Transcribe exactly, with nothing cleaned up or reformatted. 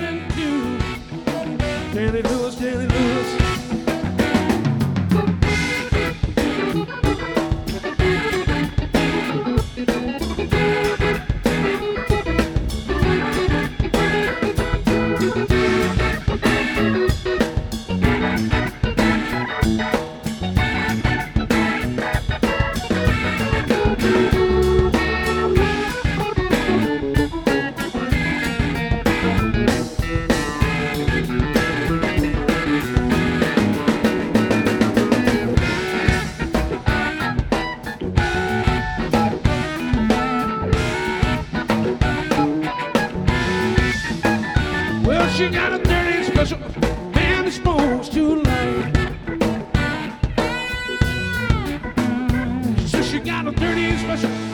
loving too. Danny Lewis, Danny Lewis. Well, she got a dirty special man disposed to like. So she got a dirty special